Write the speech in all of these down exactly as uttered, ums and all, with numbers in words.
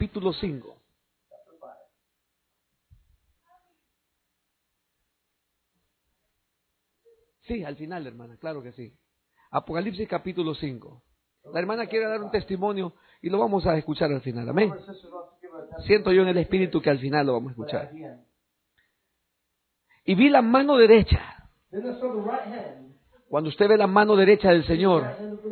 capítulo cinco. Sí, al final, hermana, claro que sí. Apocalipsis capítulo cinco. La hermana quiere dar un testimonio y lo vamos a escuchar al final. Amén. Siento yo en el espíritu que al final lo vamos a escuchar. Y vi la mano derecha. Cuando usted ve la mano derecha del Señor,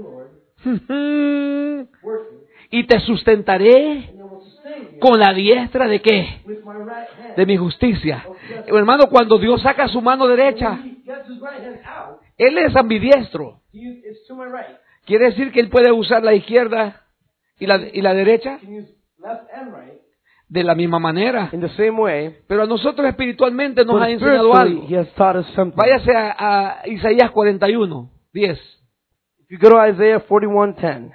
y te sustentaré con la diestra de qué? De mi justicia. Hermano, cuando Dios saca su mano derecha, Él es ambidiestro. Quiere decir que Él puede usar la izquierda y la, y la derecha de la misma manera. In the same way, pero a nosotros espiritualmente nos but ha enseñado algo. He has taught us something. Váyase a, a Isaías cuarenta y uno, diez. If you go to Isaiah forty-one ten.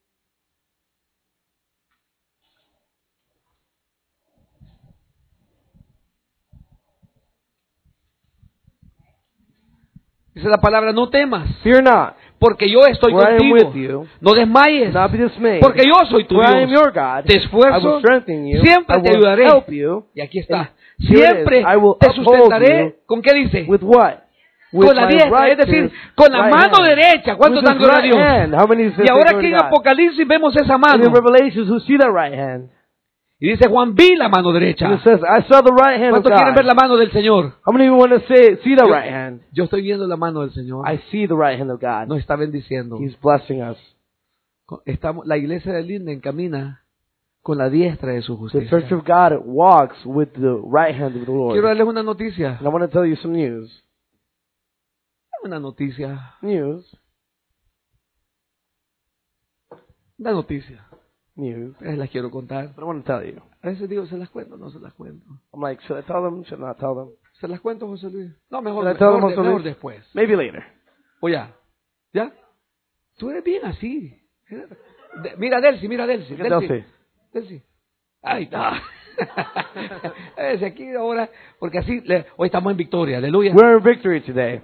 Dice la palabra, no temas, Fear not, porque yo estoy for I am contigo. with you. No desmayes, Not be dismayed, porque yo soy tu for I am Dios. your God. Te I esfuerzo, will strengthen you. siempre I te will ayudaré. help you. Y aquí está. And here it is. Siempre I will te uphold sustentaré. you. ¿Con qué dice? With what? With Con la my diestra, es decir, righteous con la right mano hand. derecha. ¿Cuántos With dan his gloria a right Dios? hand. How many say Y ahora glory aquí en to God? Apocalipsis vemos esa And mano. in Revelations, who see that right hand? Y dice Juan, vi la mano derecha. And it says, I saw the right hand of ¿Cuántos quieren ver God. la mano del Señor? How many of you want to say, see the Yo, right hand? yo estoy viendo la mano del Señor. I see the right hand of God. Nos está bendiciendo. He's blessing us. Estamos, la iglesia de Linden camina con la diestra de su The justicia. Church of God walks with the right hand of the Lord. Quiero darles una noticia. And I want to tell you some news. Una noticia. News. Una noticia. News. Les las quiero contar. But I want to tell you. A veces digo, ¿se las cuento o no se las cuento? I'm like, should I tell them? Should I not tell them? ¿Se las cuento, José Luis? No, mejor, Should I tell them, mejor, José mejor Luis? después. Maybe later. O ya. ¿Ya? Tú eres bien así. De- mira, Delcy, mira, Delcy. Look at Delcy. Delcy. Ahí está. Es aquí ahora, porque así, le- hoy estamos en victoria, aleluya. We're in victory today.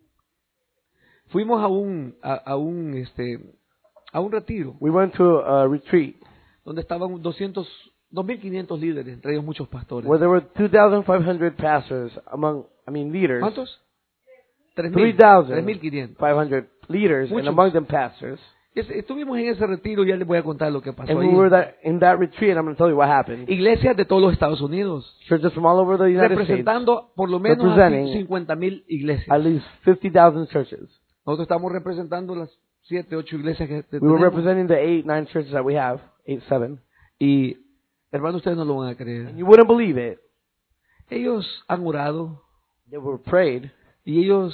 Fuimos a un, a, a un, este, a un retiro, We went to a retreat donde estaban doscientos, dos mil quinientos líderes, entre ellos muchos pastores. where there were two thousand five hundred pastors among, I mean, leaders. ¿Cuántos? tres three mil, thousand tres mil quinientos. five hundred leaders, and Muchos. among them pastors. Es- Estuvimos en ese retiro y ya les voy a contar lo que pasó And we ahí. were that, in that retreat, and I'm going to tell you what happened. Iglesias de todos los Estados Unidos, Churches from all over the United States, representando por lo menos a representing cincuenta mil iglesias. at least fifty thousand churches. Nosotros estamos representando las siete, ocho iglesias que We were tenemos. representing the eight, nine churches that we have, eight, seven. Y, hermanos, ustedes no lo van a creer. And you wouldn't believe it. Ellos han orado They were prayed, y ellos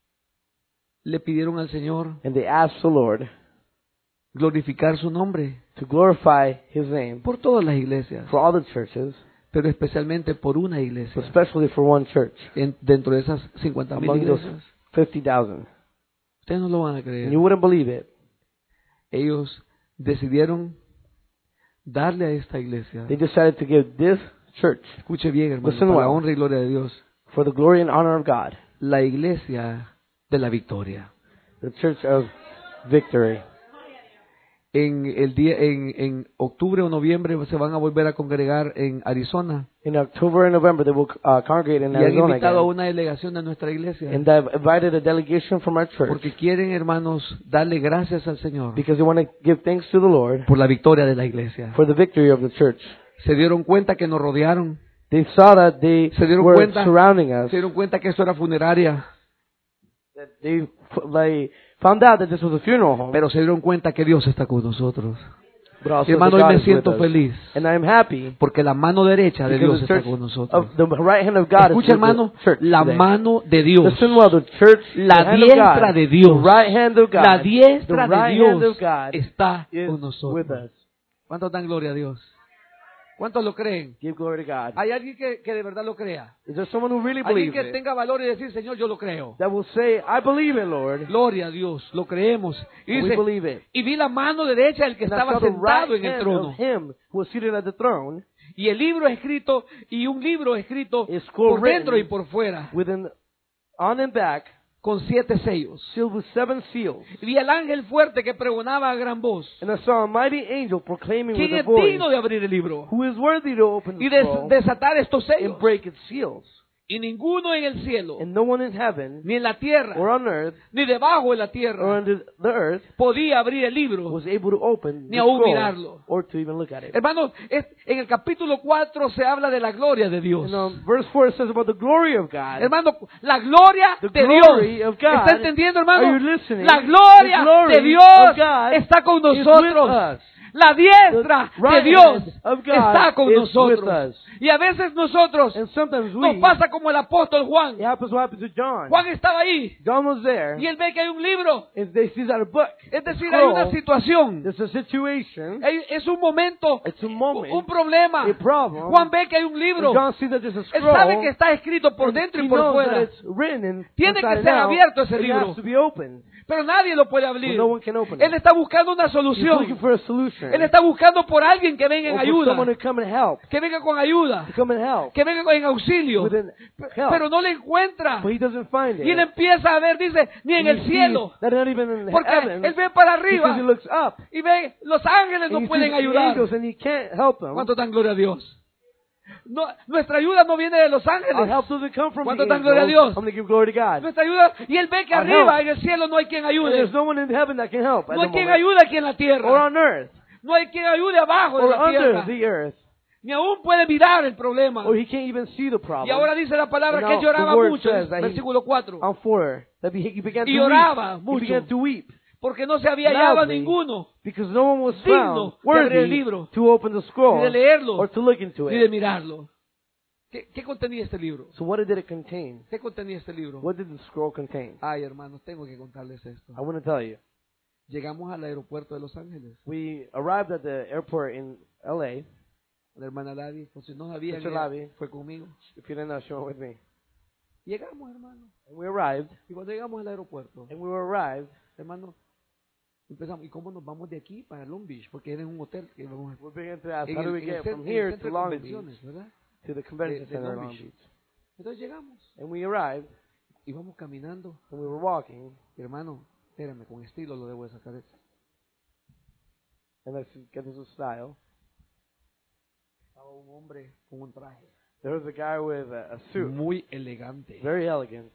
le pidieron al Señor and they asked the Lord glorificar su nombre to glorify His name por todas las iglesias, for all the churches, pero especialmente por una but iglesia especially for one church en- dentro de esas cincuenta mil among those iglesias. fifty thousand. Ustedes no lo van a And creer. you wouldn't believe it. Ellos decidieron darle a esta iglesia, They decided to give this church, escuche bien, hermano, Listen para la well. honra y gloria de Dios, for the glory and honor of God, la iglesia de la victoria. the church of victory. En el día, en, en octubre o noviembre se van a volver a congregar en Arizona In October and November, they will uh, congregate in y han Arizona invitado a again. una delegación de nuestra iglesia And they've invited a delegation from our church porque quieren, hermanos, darle gracias al Señor because they want to give thanks to the Lord por la victoria de la iglesia. for the victory of the church. Se dieron cuenta que nos rodearon, They saw that they se dieron were cuenta, surrounding us. se dieron cuenta que esto era funeraria, That they, they found out that this was a funeral home. pero se dieron cuenta que Dios está con nosotros. But also Y, hermano, that hoy God me is with siento us. feliz And I am happy porque la mano derecha de because Dios the está church con nosotros. of the right hand of God is Escucha, with hermano, the church la today. mano de Dios, Listen well, the church, la the hand of diestra God, de Dios, the right hand of God, la diestra the de right hand Dios of God está is con with nosotros. us. ¿Cuántos dan gloria a Dios? ¿Cuántos lo creen? Give glory to God. ¿Hay alguien que, que de verdad lo crea? Is there someone who really Alguien believes que it? tenga valor y decir, Señor, yo lo creo. That will say, I believe it, Lord. Gloria a Dios, lo creemos. Y We dice, believe it. y vi la mano derecha del que And I estaba saw the sentado right en el hand trono. of him who was seated at the throne, Y el libro escrito, y un libro escrito A scroll por dentro y written por fuera. within, on and back, con siete sellos. sealed with seven seals. Y vi al ángel fuerte que pregonaba a gran voz: And I saw a mighty angel proclaiming with ¿quién a es voice, digno de abrir el libro who is worthy to open y the de scroll desatar estos sellos? and break its seals. Y ninguno en el cielo, And no one in heaven, ni en la tierra, or on earth, ni debajo de la or tierra, under the earth, podía abrir el libro. was able to open Ni the aún scroll, mirarlo. or to even look at it. Hermanos, es- en el capítulo cuatro se habla de la gloria de Dios. And um, verse four says about the glory of God. Hermano, la gloria The de glory Dios. of God. ¿Está entendiendo, hermano? Are you listening? La gloria The glory de Dios of God está con is with nosotros. us. La diestra The right de Dios hand of God está con is nosotros. with us. Y a veces nosotros And sometimes nos we, pasa como el apóstol Juan. it happens what happened to John. Juan estaba ahí John was there, y él ve que hay un libro. and they sees out a book. Es decir, scroll. hay una situación. There's a situation, Hay- Es un momento, it's a moment, un problema. a problem. Juan ve que hay un And libro. John sees that there's a Él scroll. sabe que está escrito por and dentro he y por knows that fuera. it's written in, Tiene inside que and ser out. abierto ese It libro. has to be open. Pero nadie lo puede abrir. No one can open Él it. está buscando una He's looking solución. for a solution. Él está buscando por alguien que venga en or for ayuda. someone to come and help. Que venga con ayuda. To come and help. Que venga en auxilio. With an help. Pero no le encuentra. But he doesn't find it. Y él empieza a ver, dice, ni en And el he cielo. sees that not even in Porque heaven, él ve para because he arriba looks up. y ve, los ángeles And no he pueden sees the ayudar. angels and he can't help them. ¿Cuánto dan gloria a Dios? No, nuestra ayuda no viene de los Our ángeles. help doesn't come from the ¿Cuánto dan gloria a angels. Dios? I'm going to give glory to God. Nuestra ayuda, y él ve que Our arriba help. en el cielo no hay quien And ayude. there's no one in heaven that can help at No the hay quien moment. ayude aquí en la Or tierra. on earth. No hay quien ayude abajo de Or la under tierra. the earth. Ni aún puede mirar el problema. Or he can't even see the problem. Y ahora dice la palabra And que él now lloraba the word mucho, says that he- versículo cuatro, On four, that he, he began to Y lloraba weep. mucho. He began to weep. porque no se había hallado a Loudly. ninguno, Because no one was Digno found de abrir el worthy libro. to open the ni scroll de leerlo, or to look into ni de it. mirarlo. ¿Qué, qué contenía este libro? So what did it contain? ¿Qué contenía este libro? What did the scroll contain? Ay, hermanos, tengo que contarles esto. I want to tell you. Llegamos al aeropuerto de Los Ángeles. We arrived at the airport in L A. La hermana Lavi, por si no sabían, Sister ella Lavi. fue conmigo. If you didn't know, she went with me. Llegamos, hermano. And we arrived. Y cuando llegamos al aeropuerto, And we were arrived. hermano, empezamos. ¿Y cómo nos vamos de aquí para Long Beach? Porque era en un hotel que vamos We began to ask, en how do el- we en el get cen- from en el here centro to de Long Beach, convenciones, ¿verdad? to the convention de- de center in Long Long Beach. Beach. Entonces llegamos, And we arrived, íbamos caminando. and we were walking, Y, hermano, espérame, con estilo lo debo de sacar esto. and let's get this with style. Estaba un hombre con un traje There was a guy with a, a suit, muy elegante, very elegant,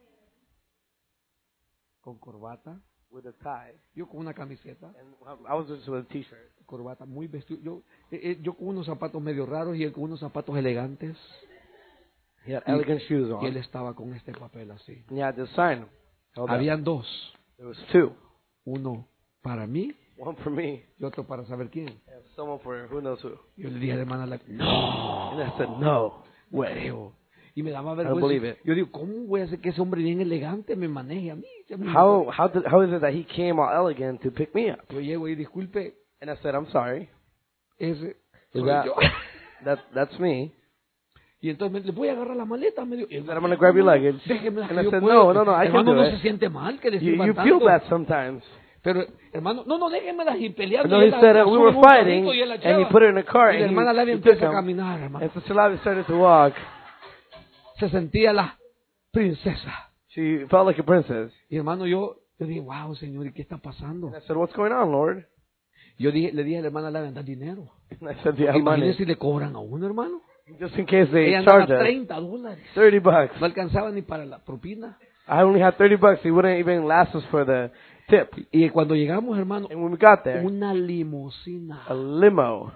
con corbata. with a tie. Yo con una camiseta, And I was just with a t-shirt. corbata, muy vestido. Yo, eh, eh, yo con unos zapatos medio raros y él con unos zapatos elegantes. He had Y- elegant shoes Y él on. estaba con este papel así. And he had this sign. held up. Habían dos. There was two. Uno para mí One for me, y otro para saber quién. and someone for who knows who. Yo le dije a la hermana, la- no, And I said, no. huevo. Y me daba don't believe vergüenza. it. Yo digo, ¿cómo voy a hacer que ese hombre bien elegante me maneje a mí? How how did, how is it that he came all elegant to pick me up? Yo llego y disculpe, And I said, I'm sorry. ese Is soy that, yo. that that's me. Y entonces me, le voy a agarrar la maleta. Me dijo, He said, I'm gonna grab your luggage. déjeme And I yo said, puedo. no, no, no, I can Hermano, do no it. se siente mal que le You, sirvan you feel tanto. bad sometimes. Pero, hermano, no, no, déjenmelas y peleando. No, y he él la- said la uh, we sube were en un fighting, carrito y él la and he lleva. put her in a car, Y la and hermana he, Lavi he took empieza a him. caminar, hermano. And Sister Lavi started to walk. Se sentía la princesa. She felt like a princess. Y hermano, yo, yo dije, wow, Señor, ¿y qué está pasando? And I said, what's going on, Lord? Yo dije, le dije a la hermana Lavi, anda dinero. And I said, do you have money? Imagínese si le cobran a uno, hermano. Just in case they Ella andaba charge us. treinta dólares. thirty bucks. No alcanzaba ni para la propina. I only had thirty bucks. He wouldn't even last us for the tip. Y cuando llegamos, hermano, And when we got there, una limusina. a limo.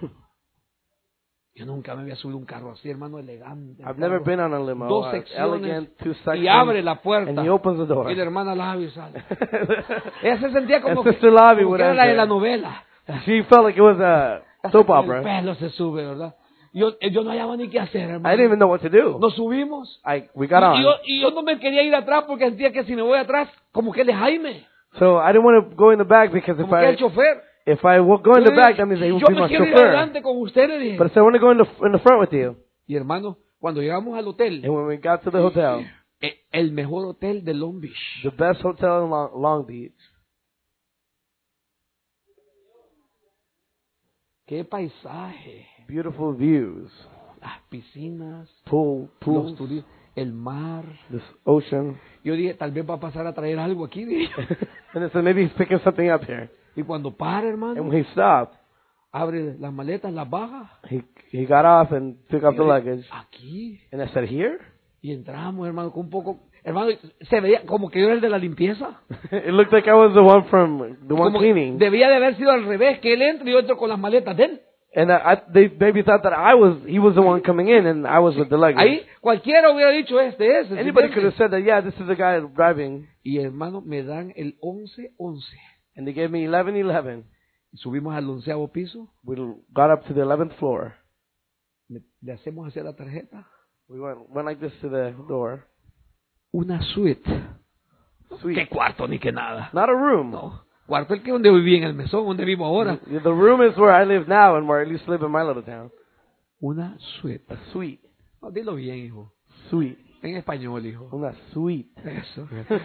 Yo nunca me había subido un carro así, hermano, elegante. I've never been on a limo. Dos Uh, secciones elegant, two y abre sections. la puerta. And he opens the door. Y la hermana Lavi sale. Ella se sentía como And que, Sister Lavi como would que era la de enter. la novela. She felt like it was a soap El opera. pelo se sube, ¿verdad? Yo, yo no hallaba ni qué hacer, I hermano. didn't even know what to do. Nos subimos. I we got Y yo, on. y yo no me quería ir atrás porque sentía que si me voy atrás, como que él es Jaime, So I didn't want to go in the back because if como que I el chofer. if I would go in Yo the dije, back, that means they would yo be me my quiero ir chauffeur. adelante con ustedes, dije. But I said, I want to go in the in the front with you. Y hermano, cuando llegamos al hotel, And when we got to the hotel, eh, el mejor hotel de Long Beach. the best hotel in Long, Long Beach. Qué paisaje, Beautiful views. las piscinas, Pool, los pools. turistas. el mar. this ocean. Yo dije, tal vez va a pasar a traer algo aquí. dije. And I said, maybe he's picking something up here. Y cuando para, And hermano, when he stopped, abre las maletas, las baja. he he got off and took up Y the yo dije, luggage. aquí. And I said, here? Y entramos, hermano, con un poco... Hermano, se veía como que yo era el de la limpieza. It looked like I was the one from the one Como que cleaning. debía de haber sido al revés, que él entra y yo entro con las maletas de él. And I, I, they maybe thought that I was, he was the one coming in and I was with the luggage. Ahí cualquiera hubiera dicho, este es. el Anybody siguiente. could have said that, yeah, this is the guy driving. Y hermano, me dan el once once. And they gave me eleven eleven. Subimos al onceavo piso, We got up to the eleventh floor. le, le hacemos hacia la tarjeta. We went, went like this to the door. Una suite. Sweet. ¿Qué cuarto ni qué nada? Not a room. No. Cuarto el que donde viví en el mesón, donde vivo ahora. The room is where I live now and where I used to live in my little town. Una suite. A suite. No, dilo bien, hijo. Suite. En español, hijo. Una suite. Eso.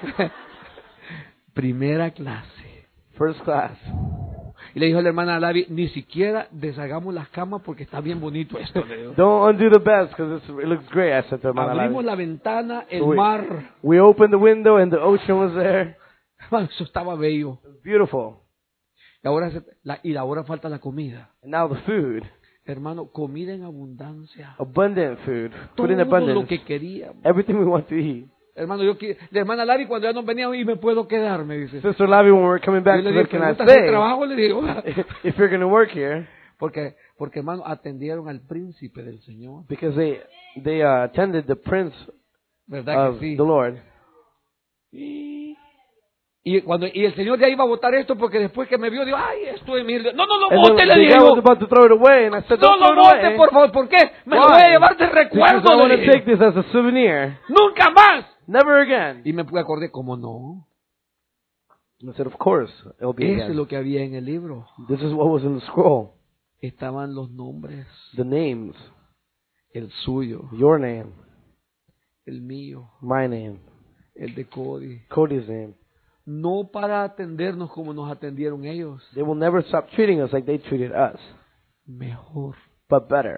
Primera clase. First class. Y le dijo a la hermana Lavi, ni siquiera deshagamos las camas porque está bien bonito esto. Le dijo. Don't undo the beds because it looks great. I said to my Abrimos lady. la ventana, el We- mar. We opened the window and the ocean was there. Hermano, eso estaba bello. It was beautiful. Y ahora, se- la, y ahora falta la comida. And now the food. Hermano, comida en abundancia. Abundant food. Todo Food in lo abundance. que queríamos. Everything we want to eat. Hermano, yo qui- la hermana Lavi cuando ya nos venía y me puedo quedar, me dice. Sister Lavi, when we're coming back Yo to le live, dije, can I ¿preguntas de stay? trabajo? Le digo. If you're going to work here. Porque, porque hermano, atendieron al príncipe del Señor. Because they, they uh, attended the prince ¿Verdad of que sí? the Lord. Y, y cuando y el Señor ya iba a botar esto porque después que me vio, dijo, ay, esto es mi... No, no lo And bote, then le the dije guy yo. was about to throw it away, and I said, No don't lo throw it bote, away. por favor. ¿Por qué? Me lo Why? voy a llevar de Because I recuerdo. want le to dije. take this as a souvenir. Nunca más. Never again. Y me acordé, ¿cómo no? And I said, of course, it'll be Eso es again. lo que había en el libro. This is what was in the scroll. Estaban los nombres. The names. El suyo, Your name. el mío, My name. el de Cody. Cody's name. No para atendernos como nos atendieron ellos. They will never stop treating us like they treated us, Mejor. but better.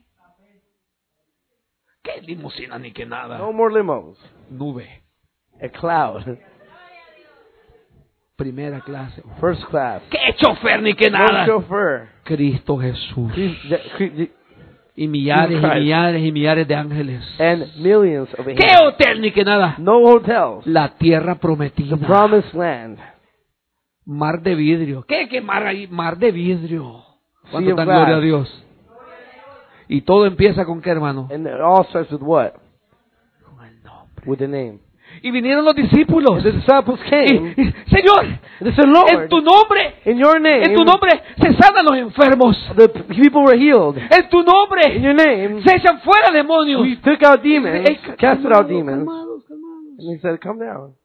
¿Qué limusina ni que nada? No more limos. Nube. A cloud. Primera clase. First class. ¿Qué chofer ni que No nada? chauffeur. Cristo Jesús. He's- Y millares y Christ. millares y millares de ángeles. And millions of ¿Qué angels. hotel ni que nada? No hotels. La tierra The prometida. promised land. Mar de vidrio. ¿Qué, qué mar ahí? Mar de vidrio. Sea ¿Cuánto of dan glass. gloria a Dios? Y todo empieza con qué, hermano? And it all starts with what? Con el nombre. With the name. Y vinieron los discípulos. The disciples Y- came. y, Señor, They said, en Lord, tu nombre, in your name, en tu nombre se sanan los enfermos. the people were healed. En tu In nombre your name, se echan fuera demonios. we took out demons, Ey, casted calmados, out demons. calmados, calmados. And he said, come down.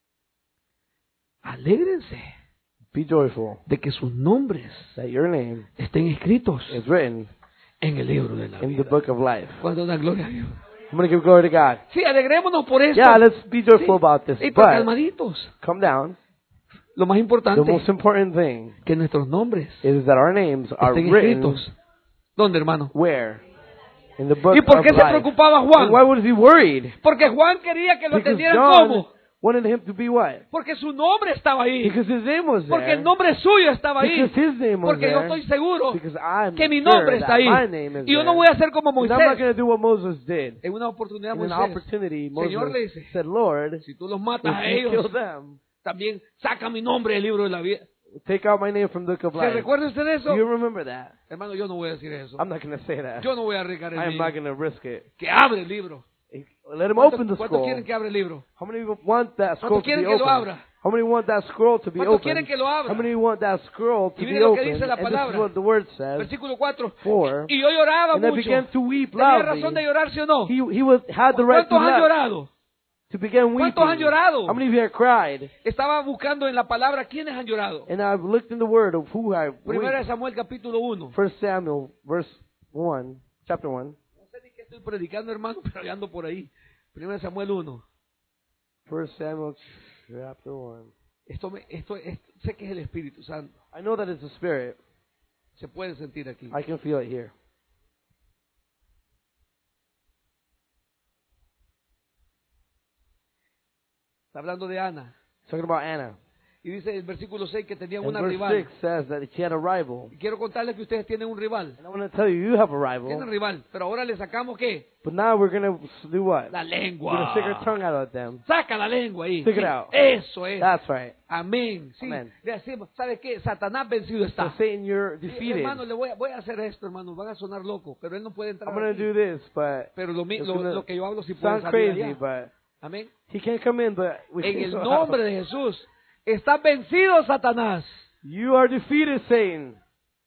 Alégrense Be joyful de que sus nombres that your name estén escritos is written en el libro de la in the vida. book of life. Cuando da gloria a Dios. I'm going to give glory to God. Sí, alegrémonos por esto. Yeah, let's be joyful Sí. about this. Y pues But calmaditos. come down. Lo más The importante most important thing que nuestros nombres is that our names are estén written escritos. ¿Dónde, hermano? where? In the book ¿Y por of qué se life. preocupaba And Juan? why was he worried? Porque Juan quería que lo Because atendieran John como. wanted him to be what? Porque su nombre estaba ahí. Because his name was Porque there. el nombre suyo estaba ahí. Because his name was Porque yo there. estoy seguro Because I'm que mi sure nombre está that ahí. my name is Y yo no there. voy a hacer como And I'm not Moisés. going to do what Moses did. En una oportunidad In an Moisés, opportunity, Señor le Moses dice, said, Lord, si tú los matas if a you kill ellos, them, también saca mi nombre del libro de la vida. take out my name from the book of ¿Se life. recuerda usted de eso? Do you remember that? Hermano, yo no voy a decir eso. I'm not going to say that. Yo no voy a arriesgar el I am libro. not going to risk it. Que abre el libro. Let him ¿Cuántos, open the cuántos scroll. quieren que abra el libro? How many want that scroll ¿Cuántos to be quieren que lo open? abra? How many want that scroll to be ¿Cuántos open? quieren que lo abra? How many want that scroll to Y be mire lo que open? dice la And this palabra. is what the word says. Versículo cuatro. Four. Y yo lloraba And I mucho. began to weep ¿Tenía loudly. razón de llorar, sí o no? He, he was, had the right to, ¿Cuántos han laugh, llorado? to begin weeping. ¿Cuántos han llorado? How many of you have cried? Estaba buscando en la palabra quiénes han llorado. And I've looked in the word of who have Primera de wept. Samuel capítulo uno. First Samuel, verse one, chapter one. No sé ni qué estoy predicando, hermano, pero ya ando por ahí. Primera de Samuel uno. First Samuel, chapter one. Esto, me, esto es, sé que es el Espíritu Santo. I know that it's the Spirit. Se puede sentir aquí. I can feel it here. Está hablando de Ana. Talking about Anna. Y dice el versículo seis que tenían And una verse rival. six says that she had a rival. Y quiero contarles que ustedes tienen un rival. And I want to tell you, you have a Tienen rival. rival. Pero ahora le sacamos ¿qué? But now we're going to do what? La We're going lengua. to stick our tongue out at them. Saca la lengua ahí. Stick it Sí, out. Eso es. That's right. Amén. Sí. Amen. Le decimos, ¿sabe qué? Satanás vencido So está. Satan, you're Eh, defeated. Hermano, le voy a, voy a hacer esto, hermano. Van a sonar locos, pero él no puede entrar I'm going to aquí. do this, but Pero lo, mi- it's lo, gonna lo que yo hablo sí puede sound salir crazy, allá. but Amén. he can't come in, but we En can el so nombre de Jesús. Está vencido Satanás. You are defeated, Satan.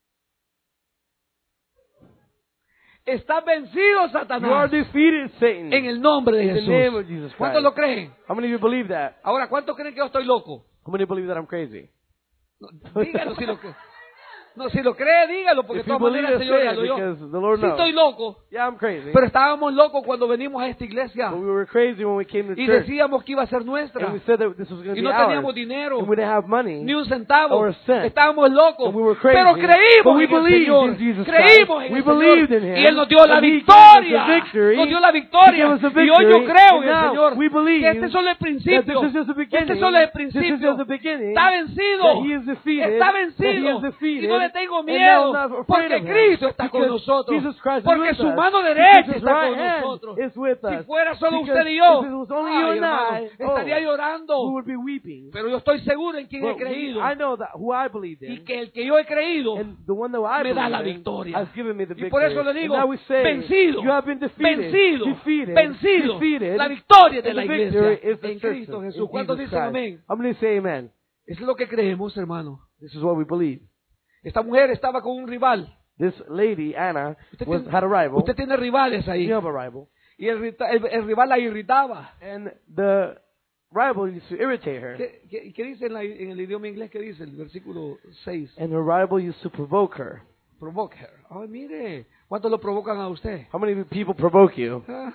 Está vencido You are Satanás. defeated, Satan. En el nombre de In the name Jesús. of Jesus ¿Cuántos Christ. lo creen? How many of you believe that? Ahora, ¿cuántos creen que yo estoy loco? How many believe that I'm crazy? No, dígalo si lo cree. No, si lo cree, dígalo, porque de If you todas believe maneras it, el Señor say ya it, lo oyó. because the Lord Sí estoy knows. loco, Yeah, I'm crazy. pero estábamos locos cuando venimos a esta iglesia But we were crazy when we came to y church. decíamos que iba a ser nuestra And we said that this was going to y be no ours. teníamos dinero, And we didn't have money. ni un centavo. or a cent. Estábamos locos, And we were crazy. pero creímos But we en el believed Señor. in Jesus Creímos Christ. en We el believed Señor in Him. y Él nos dio la And He gave us victoria. the victory. Nos dio la He gave victoria. us the Y hoy yo victory. creo And en el now Señor. we believe Que este es solo el that principio. this is just the beginning. Este es solo el This is principio. just the beginning. Está vencido. That He is defeated. Está That He vencido. is defeated. Y no le tengo And miedo. now I'm not afraid Porque of Him. Cristo está con Because nosotros. Jesus Christ is Porque with su us. mano Because derecha His está right con hand nosotros. is with Si us. fuera solo Because usted y yo, if it was only ay, you and hermano, I, estaría oh, llorando. we would be weeping. Pero yo estoy seguro en quien he But we- creído. I know that who I believed Y in, que el que yo he creído and the one that I me da la believe in victoria. has given me the Y victory. por eso le digo, And now we say, vencido, you have been defeated, vencido, defeated, vencido. defeated. La victoria de And la the victory iglesia is the en church Cristo in Jesús. ¿Cuántos Jesus dicen Christ. amén? I'm going to say amen. Eso es lo que creemos, hermano. This is what we believe. Esta mujer estaba con un rival. This lady, Anna, Usted was, tiene, had a rival. usted tiene rivales ahí. You have a rival. Y el, rita- el- el rival la irritaba. And the rival used to irritate her. ¿Qué, qué- qué dice en, la- en el idioma inglés? ¿Qué dice el versículo seis? And her rival used to provoke her. Provoke her. Ay, mire. ¿Cuántos lo provocan a usted? How many people provoke you? Ah.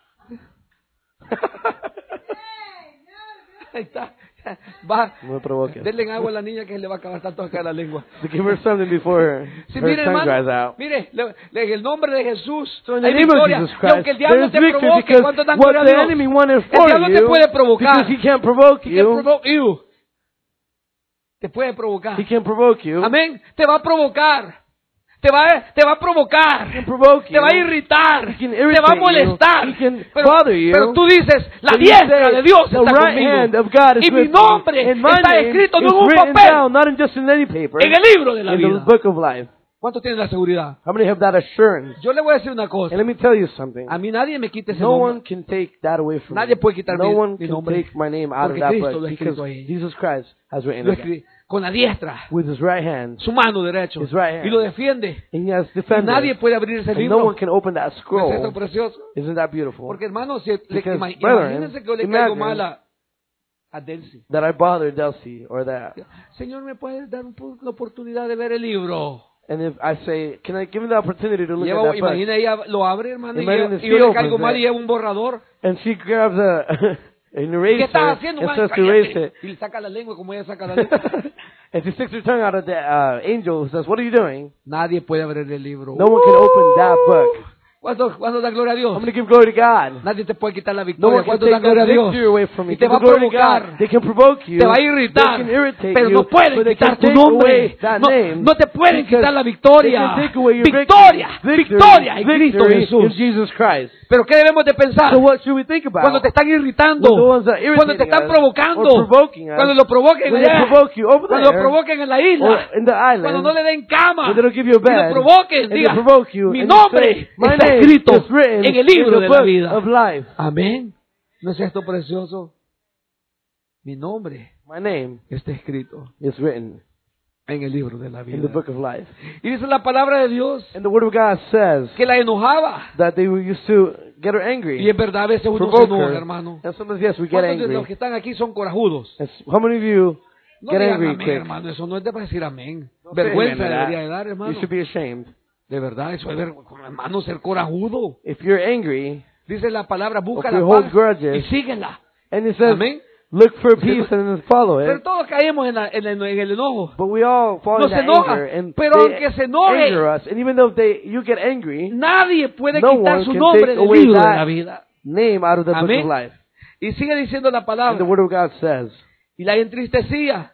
Ahí está. Va. No me provoques. Denle agua a la niña que se le va a acabar tanto acá la lengua. To give her something before her, Sí, her mire, tongue dries hermano, out. mire, le- le- en el nombre de Jesús So in the hay name of victoria. Jesus Y Christ, aunque el diablo there's te victory provoque, because ¿cuánto dan what gloria a the Dios? enemy wanted El for diablo te you, puede provocar. because he can't provoke He can you, provoke you. Te puede provocar. he can provoke you, Amén. Te va a provocar. Te va, te va a he can provocar. provoke Te you, va a irritar. he can Te va a irritate molestar. you, he can Pero, bother you, pero tú dices, la but you diestra say, de Dios the está right hand conmigo. of God is Y mi with me, nombre and my está name escrito no is en un written papel, down, not in just in any paper, en el libro de la in the vida. book of life. ¿Cuántos tienen la seguridad? How many have that assurance? Yo le voy a decir una cosa. And let me tell you something. A mí nadie me quite ese No nombre. one can take that away from Nadie me. puede quitar No mi- one mi can nombre, take my name out of porque that Cristo book lo ha because escrito ahí. Jesus Christ has written Lo it down. escribí con la diestra, With his right hand, su mano derecha, His right hand. y lo defiende. and he has Y defended nadie it. puede abrir ese And no libro. one can open that ¿No es scroll. eso precioso? Isn't that beautiful? Porque hermano, si le, Because, ima- brethren, imagínense que yo le caigo imagine- mal a, a Delcy. That I bothered Delcy or that. Señor, ¿me puedes dar un po- la oportunidad de ver el libro? And if I say, can I give me the opportunity to look Lleva, at that book? imagina, ella lo abre, hermano, y, Imagine yo, if y yo she le opens caigo mal it. y lleva un borrador. And she grabs a an ¿Qué estás eraser haciendo, and man? starts to erase Cállate. it. Y le saca la lengua como ella saca la lengua. And she sticks her tongue out at the uh, angel who says, what are you doing? Nadie puede abrir el libro. No one can open that book. ¿Cuánto, cuánto da gloria a Dios? I'm going to give glory to God. Nadie te puede quitar la No victoria. one can ¿Cuánto take da gloria a that Dios? victory away from me. Y te va a Give glory to provocar. God. They can provoke you. Te va a irritar. They can irritate Pero you, no pueden but they quitar can tu take nombre. away that No, name. no te pueden Because quitar la they victoria. can take away your Victoria. victory. Victoria en Victory Cristo in Jesús. Jesus Christ. Pero ¿qué debemos de pensar? So what should we think about? Cuando te están irritando, When the ones that are irritating cuando te están us provocando, or provoking us, cuando lo provoquen when they allá, provoke you over cuando lo there, provoquen en la or isla, in the island, cuando no le den cama, when they don't give you a y lo bed, provoquen, and they diga, provoke you, mi and you nombre say, my está name escrito is written en el in libro the de la book vida. of life. Amén. ¿No es esto precioso? Mi nombre My name está escrito is written en el libro de la in the vida. book of life. Y dice la palabra de Dios And the word of God says que la enojaba. that they were used to get her angry, Y es verdad, a veces uno se provoke enoja, her. hermano. And sometimes, yes, we get ¿Cuántos de angry. los que están aquí son corajudos? And s- how many of you No get digan angry amén, quick? hermano. Eso no es de decir amén. Don't say Vergüenza amen to that. debería de dar, hermano. You should be ashamed. De verdad, eso es ver, hermano, ser corajudo. If you're angry, Dice la palabra, busca If la you hold paz grudges, y síguela. and it says, Amén. look for peace and then follow Pero it. todos caemos en, la- en el, en el enojo. But we all fall No into se enoja, anger, and pero they aunque se enoje, anger us. And even though they, you get angry, Nadie puede No quitar one su can nombre take del away libro de that la vida. name out of the book Amén. of life. Y sigue diciendo la And the palabra. Word of God says, Y la entristecía.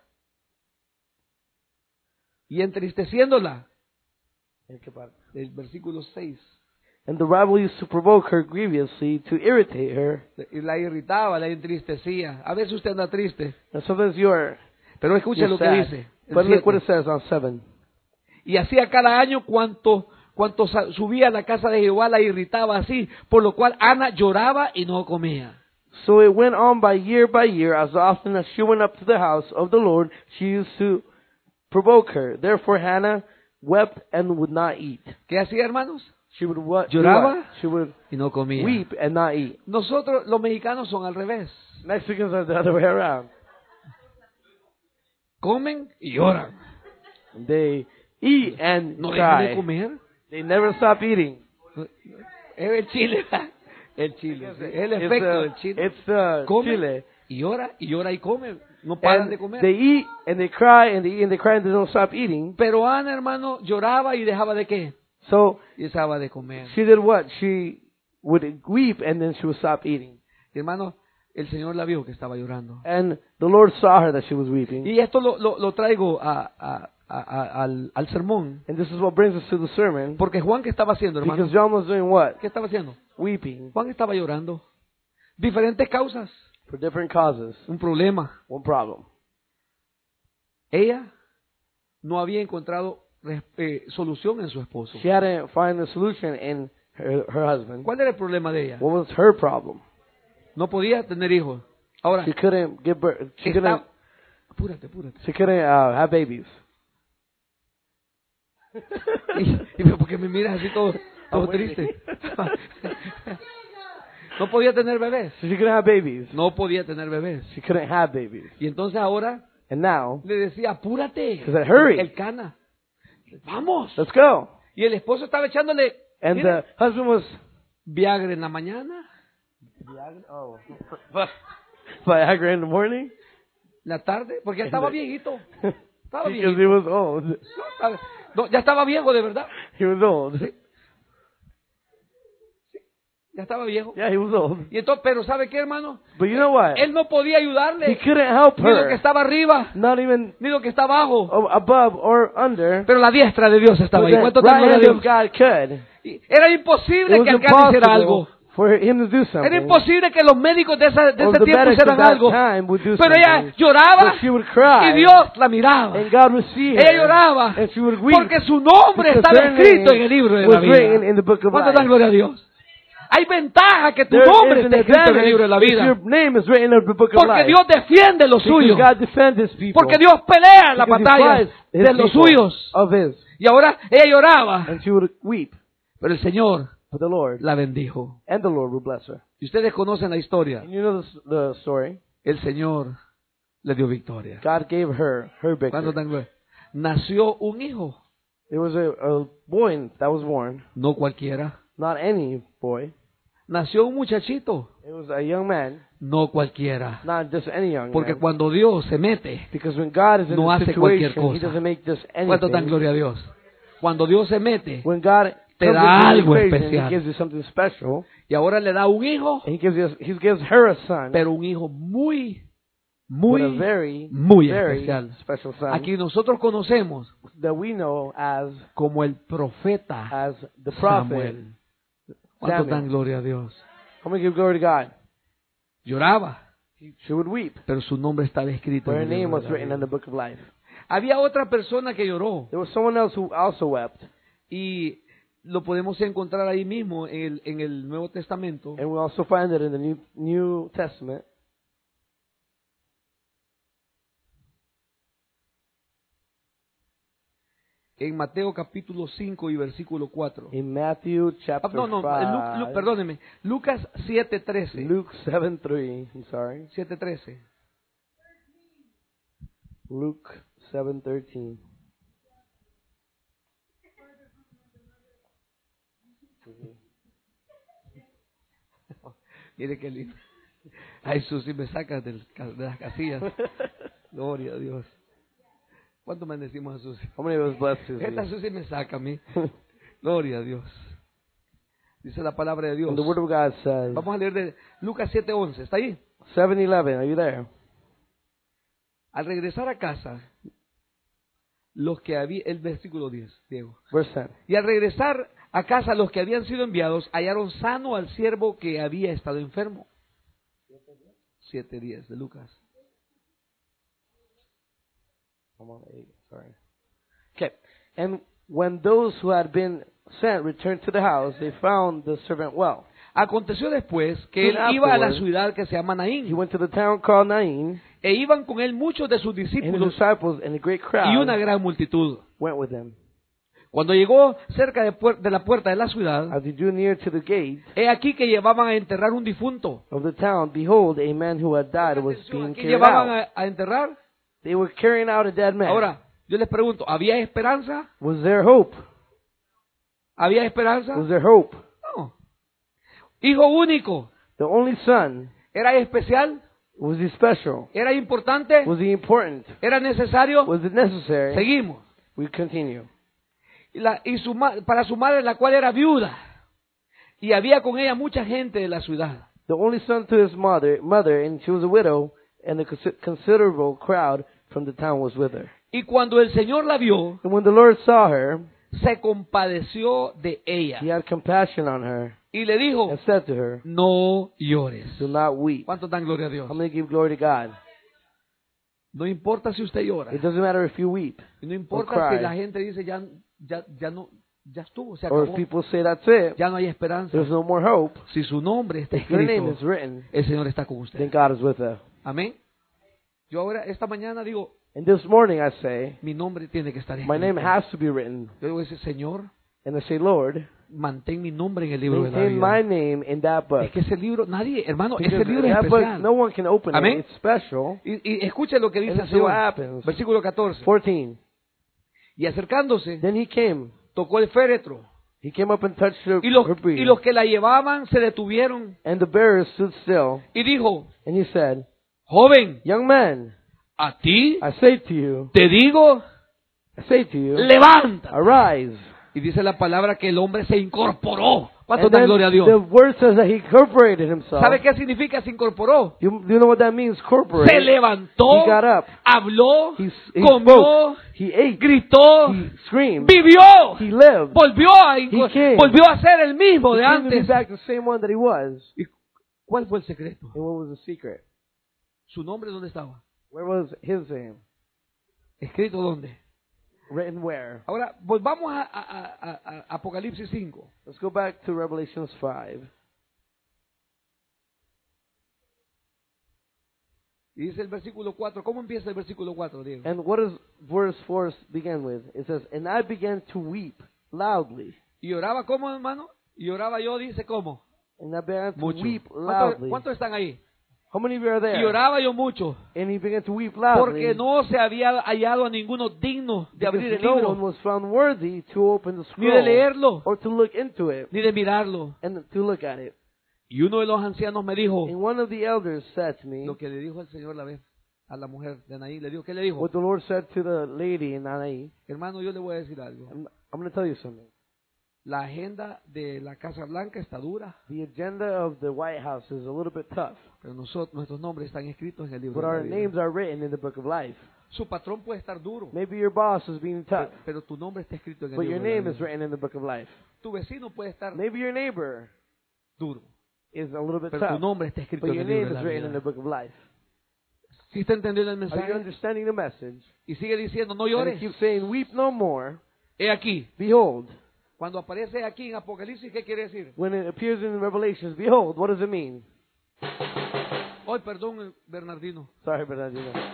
Y entristeciéndola. El versículo seis. and the rival used to provoke her grievously to irritate her. Y la irritaba, la entristecía. A veces usted anda triste. And sometimes you're, Pero escuche you're lo que sad. dice. el But look what it siete. says on seven. Y hacía cada año cuanto, cuanto sa- subía a la casa de Jehová la irritaba así, por lo cual Ana lloraba y no comía. So it went on by year by year, as often as she went up to the house of the Lord, she used to provoke her. Therefore Hannah wept and would not eat. ¿Qué hacía, hermanos? She would what? do Lloraba what? She would y no comía. weep and not eat. Nosotros, los mexicanos, son al revés. Mexicans are the other way around. Comen y lloran. They eat and No dejan de cry. comer. They never stop eating. Es el chile. El chile. Es el It's efecto the, del chile. it's the Come chile. y llora y llora y come. No paran And de comer. they eat and they cry and they eat and they cry and they don't stop eating. Pero Ana, hermano, lloraba y dejaba de qué? So Y dejaba de comer. she did what? She would weep and then she would stop eating. Y, hermano, el Señor la vio que estaba llorando. And the Lord saw her that she was weeping. Y esto lo, lo, lo traigo a, a, a, a- al, al sermón. And this is what brings us to the sermon. Porque Juan, ¿qué estaba haciendo, hermano? Because John was doing what? ¿Qué estaba haciendo? Weeping Juan estaba llorando. Diferentes causas. for different causes. Un problema. One problem. Ella no había encontrado res- eh, solución en su esposo. She hadn't found a solution in her, her husband. ¿Cuál era el problema de ella? What was her problem? No podía tener hijos. Ahora, She couldn't give birth. She está- couldn't. apúrate, apúrate. She couldn't uh, have babies. Y, y porque me miras así todo, todo triste. No podía tener bebés. So she couldn't have babies. No podía tener bebés. She couldn't have babies. Y entonces ahora And now, le decía, apúrate. She said, "Hurry." El cana. Vamos. let's go. Y el esposo estaba echándole And mira, the husband was Viagra en la mañana, oh, Viagra in the morning la tarde, porque ya estaba viejito. Estaba because viejito. he was old. No, estaba- no, ya estaba viejo, de verdad. He was old. Ya estaba viejo. Yeah, he was old. Y entonces, pero ¿sabe qué, hermano? But you know what? Él no podía He ayudarle. couldn't help Ni lo que her. estaba arriba, Not even ni lo que está abajo. o- above or under. Pero la diestra de Dios estaba But ahí. the ¿Cuánto right te gloria a hand Dios? of God could. Y era It imposible was que acá hiciera impossible algo. for him to do something. Era imposible que los médicos de, esa, de Or ese the tiempo medics hicieran at that algo. time would do Pero ella something. lloraba But she would cry. y Dios la miraba. And God would see her. Ella lloraba And she would weep. porque su nombre Because estaba her escrito name en el libro de was la written vida. in the book of ¿Cuánto dan life. gloria a Dios? Hay ventaja que tu There nombre is an esté escrito en el advantage libro de la if your vida. name is written in the book of Porque life. Dios defiende lo suyo. Because God defends His people. Porque Dios pelea la Because He batalla fights His de los people suyos. of His. Y ahora ella lloraba, And she would weep. pero el Señor But the Lord, la bendijo. and the Lord would bless her. Y ustedes conocen la historia. And you know the, the story. El Señor le dio victoria. God gave her her ¿Cuánto victory. dan gloria? Nació un hijo, There was a, a boy that was born. no cualquiera. Not any boy. Nació un muchachito, It was a young man. no cualquiera. Not just any young Porque man. cuando Dios se mete, Because when God is in no the hace cualquier situation, He cosa. doesn't make just ¿cuánto dan anything. gloria a Dios? Cuando Dios se mete When God Te comes da into the algo equation, especial. He gives you something special. y ahora le da un hijo, And He gives you, He gives her a son. pero un hijo muy, but a muy, very, muy very especial. special son. Aquí nosotros conocemos that we know as como el profeta as the prophet Samuel. ¿Cuánto Samuel. dan gloria a Dios? How many give glory to God? Lloraba, She would weep. pero su nombre estaba escrito But her en el name libro was de la written in vida. the book of life. Había otra persona que lloró There was someone else who also wept. y lo podemos encontrar ahí mismo en el, en el Nuevo Testamento. And we also find it in the New, New Testament. En Mateo capítulo cinco y versículo cuatro. In Matthew Ah, chapter no, no, en Lu- Lu- five. perdóneme. Lucas siete trece. Luke seven three. I'm sorry. siete trece. Luke seven thirteen. Mire qué lindo. Ay, Susi, me sacas del ca- de las casillas. Gloria a Dios. ¿Cuánto bendecimos a Susi? How many of us blessed Susie? Esta Susi me saca a mí. Gloria a Dios. Dice la palabra de Dios. And the word of God says, Vamos a leer de Lucas siete once. ¿Está ahí? seven eleven, are you there? Al regresar a casa, los que había, el versículo diez, Diego. Verse ten. Y al regresar a casa, los que habían sido enviados hallaron sano al siervo que había estado enfermo. siete diez de Lucas. I'm on eight, sorry. Okay. And when those who had been sent returned to the house, they found the servant well. Aconteció después que él Soon iba a la afterward, ciudad que se llama He Naín, went to the town called Nain, e iban con él muchos de sus and his discípulos disciples and a great y una crowd gran multitud. went with him. Cuando llegó cerca de, puer- de la puerta de la ciudad, As he drew near to the gate he aquí que llevaban a enterrar un difunto. of the town, behold, a man who had died was being ¿Qué carried llevaban out. a, a enterrar? They were carrying out a dead man. Ahora, yo les pregunto, ¿había esperanza? Was there hope? ¿Había esperanza? Was there hope? No. Hijo único. The only son, ¿Era especial? was he special? ¿Era importante? Was he important? ¿Era necesario? Was it necessary? Seguimos. We continue. Y, la- y su ma- para su madre, la cual era viuda, y había con ella mucha gente de la ciudad. The only son to his mother, mother, and she was a widow, and a consi- considerable crowd from the town was with her. Y cuando el Señor la vio, And when the Lord saw her, se compadeció de he ella had compassion on her y le dijo, and said to her, no llores. do not weep. ¿Cuánto dan gloria a Dios? I'm going to give glory to God. No importa si usted llora, It doesn't matter if you weep, y no importa cry. si la gente dice ya, ya, ya no, ya estuvo, se or acabó, if people say that's it, ya no hay esperanza. there's no more hope. Si su nombre está If your name is escrito, written, el Señor está con then usted. God is with her. Amén. Yo ahora, esta mañana digo, And this morning I say, mi nombre tiene que estar my name escrito. has to be written. Yo digo, ese Señor, And I say, Lord, mantén mi nombre en el libro de la maintain my vida. name in that book. Es que ese libro, nadie, hermano, Because ese libro es that book, especial. no one can open Amén. it. It's special. Y, y escuche lo que dice And el see what Señor. happens. Versículo catorce. fourteen. Y acercándose, Then he came. tocó el féretro. He came up and touched her, Y los, her breast. y los que la llevaban se detuvieron. And the bearer stood still. Y dijo, And he said, joven, young man, a ti I say to you, te digo, I say to you, levanta. arise. Y dice la palabra que el hombre se incorporó. ¿Cuánto And da then gloria a the Dios? word says that he incorporated himself. ¿Sabe qué significa se incorporó? You, do you know what that means, corporate? Se levantó, He got up. habló, He, he comió, spoke. He ate. gritó, He screamed. vivió, He lived. volvió a, inco- He came. volvió a ser el mismo He de came to be antes. back the same one that he was. ¿Y cuál fue el secreto? And what was the secret? ¿Su nombre dónde estaba? Where was his name? ¿Escrito dónde? Written where? Ahora, volvamos a, a- a- a- a Apocalipsis cinco. Let's go back to Revelations five. Y dice el versículo cuatro. ¿Cómo empieza el versículo cuatro, Diego? And what does verse four begin with? It says, and I began to weep loudly. ¿Y oraba cómo, hermano? Y oraba yo, dice cómo. And I began to Mucho. weep ¿Cuántos, loudly. cuántos están ahí? How many of you are there? Y oraba yo mucho. And he began to weep loudly. Porque no se había hallado a ninguno digno de because abrir el no one libro, was found worthy to open the ni de scroll leerlo, or to look into it ni de mirarlo. and to look at it. Y uno de los ancianos me dijo And one of the elders said to me, lo que le dijo el Señor la vez a la mujer de Naí. Le dijo, ¿qué le dijo? what the Lord said to the lady in Anaí. Hermano, yo le voy a decir algo. I'm, I'm going to tell you something. La agenda de la Casa Blanca está dura, The agenda of the White House is a little bit tough, pero nosotros, nuestros nombres están escritos en el libro but de la our vida. names are written in the book of life. Su patrón puede estar duro, Maybe your boss is being tough, pero, pero tu nombre está escrito en el but your libro de name la is vida. written in the book of life. Tu vecino puede estar Maybe your neighbor duro, is a little bit pero tu tough, nombre está escrito but en your el libro name de is la written in the vida. book of life. ¿Sí está entendiendo el Are you mensaje? understanding the message? Y sigue diciendo, no And llores. it keeps saying, weep no more. He aquí. Behold, Cuando aparece aquí en Apocalipsis, ¿qué quiere decir? when it appears in Revelations, behold, what does it mean? Hoy, perdón, Bernardino. Sorry, but I do know.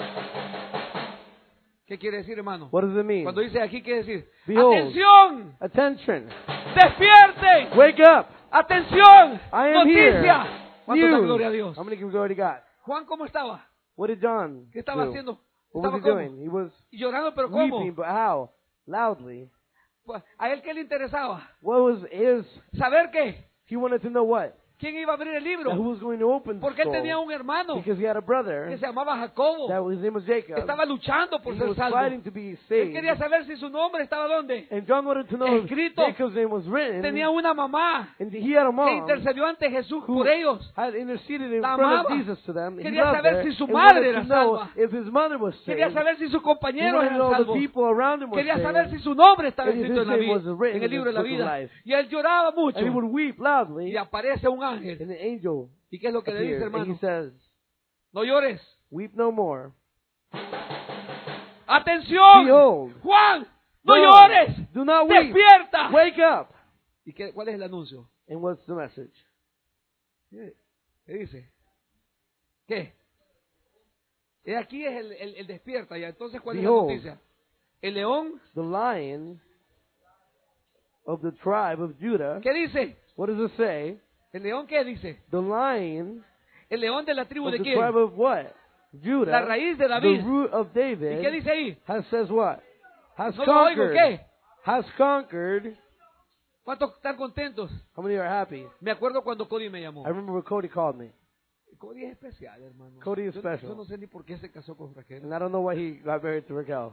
¿Qué quiere decir, hermano? What does it mean? Cuando dice aquí, ¿qué decir? Behold. ¡Atención! Attention! ¡Despierten! Wake up! ¡Atención! I am here. ¡Noticia! ¿Cuánto da News. gloria a Dios? I'm going to give glory to God. Juan, ¿cómo estaba? What did John ¿Qué estaba do? haciendo? What ¿Estaba was he cómo? doing? He was Llorando, pero weeping, ¿cómo? but how? Loudly. Pues, ¿a él qué le interesaba? What was his? ¿Saber qué? He wanted to know what? ¿quién iba a abrir el Now, libro? who was going to open the Porque él scroll? tenía un hermano Because he had a brother que se llamaba Jacobo. that his name was Jacob. Estaba luchando por He ser was salvo. fighting to be Él saved. quería saber si su nombre estaba dónde. And John wanted to know if Escrito. Jacob's name was written. Tenía una mamá And he had a que mom intercedió ante Jesús who por ellos. had interceded in La front amaba. of Jesus to them. He Quería loved saber her si su and madre wanted era to know salva. if his mother was saved. Quería saber si sus He compañeros wanted to eran know the salvos. people around him were Quería saber saved. si su nombre estaba And if escrito his en, la name vida, was written en el in libro de this la book of vida. life. Y él lloraba mucho. And he would weep loudly. Y aparece un ángel. And the angel ¿Y qué es lo que le dice, appeared. And he hermano? says, No llores. weep no more. ¡Atención! Behold. Juan, no John, llores. do not weep. Despierta. Wake up. ¿Y qué, cuál es el anuncio? And what's the message? ¿Qué, qué dice? ¿Qué? Y aquí es el, el, el despierta. ¿Y entonces cuál Behold. es la noticia? El león. The lion of the tribe of Judah. ¿Qué dice? What does it say? ¿El león qué dice? The lion El león de la tribu of de the quién? tribe of what? Judah. La raíz de The David. root of ¿Y qué David. dice ahí? Has says what? Has No lo oigo, conquered. ¿qué? Has conquered. ¿Cuántos están contentos? How many are happy? Me acuerdo cuando Cody me llamó. I remember when Cody called me. Cody es especial, hermano. Cody is yo, special. yo no sé ni por qué se casó con Raquel. And I don't know why he got married to Raquel.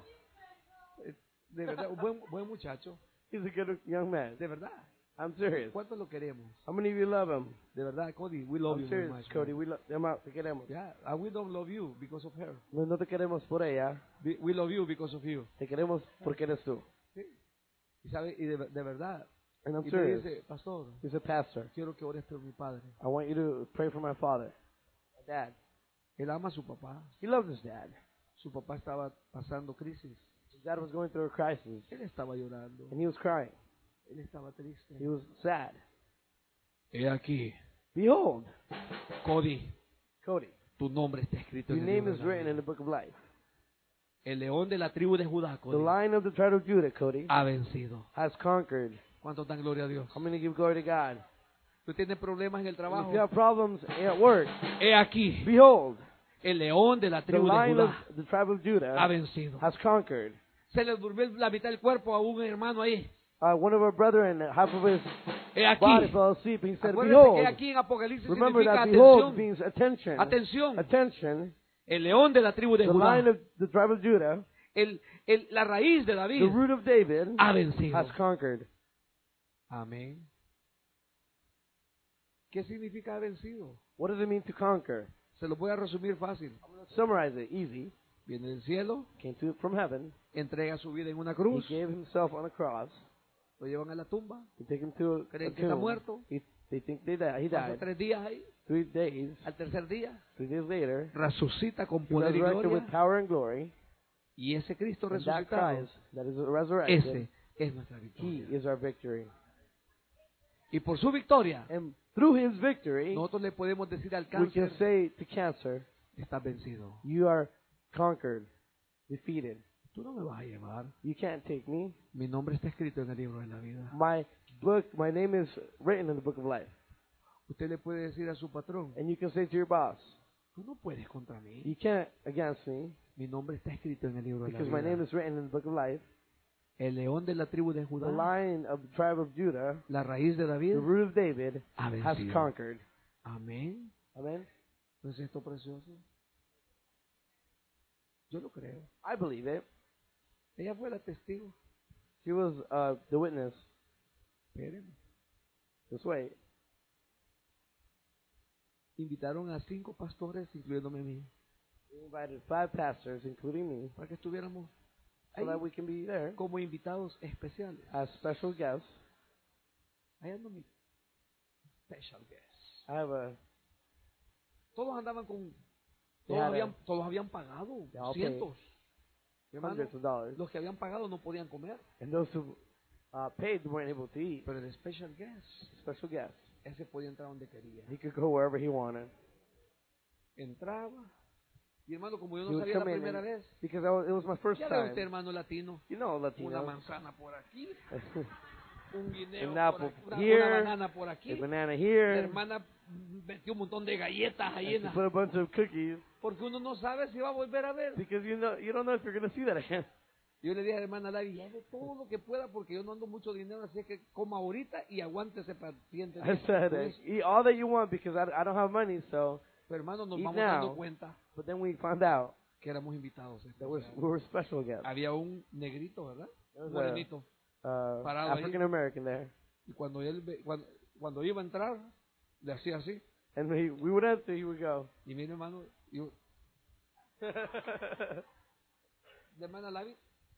De verdad, un buen, buen muchacho. He's a good young man. De verdad. I'm serious. ¿Cuánto lo queremos? How many of you love him? De verdad, Cody, we love I'm you very serious, much. Cody. man. We lo- te ama- te queremos. Yeah, and we don't love you because of her. No, no te queremos por ella. We, we love you because of you. Te queremos porque eres tú. ¿Sí? Y, sabe, y de, de verdad. And I'm Y me serious. dice, pastor, He's a pastor. quiero que ores por mi padre. I want you to pray for my father. My dad. Él ama a su papá. He loves his dad. Su papá estaba pasando crisis. His dad was going through a crisis. Él estaba llorando. And he was crying. Él estaba triste. He was sad. He aquí, Behold, Cody, Cody, tu nombre está escrito your en el name libro is de la written in vida. the book of life. El león de la tribu de Judá, The Cody, lion of the tribe of Judah, Cody, ha vencido. has conquered. ¿Cuánto dan gloria a Dios? How many give glory to God? ¿Tú tienes problemas en el If trabajo? you have problems at work, He aquí, behold, el león de la the tribu de lion of Judá the tribe of ha Judah vencido. has conquered. Se le durmió la mitad del cuerpo a un hermano ahí. Uh, one of our brethren, half of his He body aquí. fell asleep, and he said, Acuérdense behold. que aquí en Apocalipsis Remember significa that behold atención. means attention. Atención. Attention. El león de la tribu de The lion Judá, of the tribe of Judah, el, el, la raíz de the David, root of David, ha vencido. has conquered. Amén. ¿Qué significa ha vencido? What does it mean to conquer? Se lo voy a resumir fácil. Summarize it easy. Viene del cielo, Came to from heaven. entrega su vida en una He cruz, gave himself on a cross. lo llevan a la tumba, They take him to a, a creen que está tomb. muerto, He, they think they died. He pasa died. tres días ahí, Three days. al tercer día Three days later, resucita con he poder y resurrected with gloria, power and glory. y ese Cristo And that resucitado, Christ that is resurrected, ese es nuestra he victoria. is our victory. Y por su victoria, And through his victory, nosotros le podemos decir al we can cáncer, say to cancer, estás vencido. you are conquered, defeated. Tú no me vas a llevar. You can't take me. Mi nombre está escrito en el libro de la vida. My book, my name is written in the book of life. Usted le puede decir a su patrón, And you can say to your boss, tú no puedes contra mí. you can't against me Mi nombre está escrito en el libro de la because my name vida. is written in the book of life. El león de la tribu de The Judá, lion of the tribe of Judah, la raíz de David, the root of David, ha has vencido. conquered. Amén. Amen. ¿No es esto precioso? Yo lo creo. I believe it. Ella fue la testigo. She was uh, the witness. Espérenme. Just wait. Invitaron a cinco pastores, incluyéndome a mí, We invited five pastors, including me, para que estuviéramos so ahí that we can be there como invitados especiales. as special guests. Ahí ando mi special guest. I have a Todos andaban con... They Todos had a- habían, todos habían pagado They all cientos. Mi hermano, hundreds of dollars, los que habían pagado no podían comer, and those who uh, paid weren't able to eat. pero el special guest, Special guests. ese podía entrar donde quería. He could go wherever he wanted. Entraba. Y hermano, como yo He no would sabía la come in primera and- vez, Because I was, it was my first ya ve usted, time. hermano latino, You know, una Latinos. manzana por aquí, un guineo An por apple aquí, una, here, una banana por aquí. a banana La here. hermana metió un montón de galletas ahí en To la- put a bunch of cookies porque uno no sabe si va a volver a ver. because you know you don't know if you're gonna see that again. Yo le dije a la hermana Lavi, lleve todo lo que pueda porque yo no ando mucho dinero, así que coma ahorita y aguántese paciente. I said, uh, eat all that you want because I, I don't have money, so. Pero hermano, nos Eat vamos now. dando cuenta But then we found out que éramos invitados. that we're, we were special guests. Había un negrito, ¿verdad? There Un was morenito. a uh, Parado ahí. African American there. Y cuando él ve- cuando, cuando iba a entrar, le hacía así. And we, we would enter, he would go. Y mire, hermano, yo, la hermana Lavi,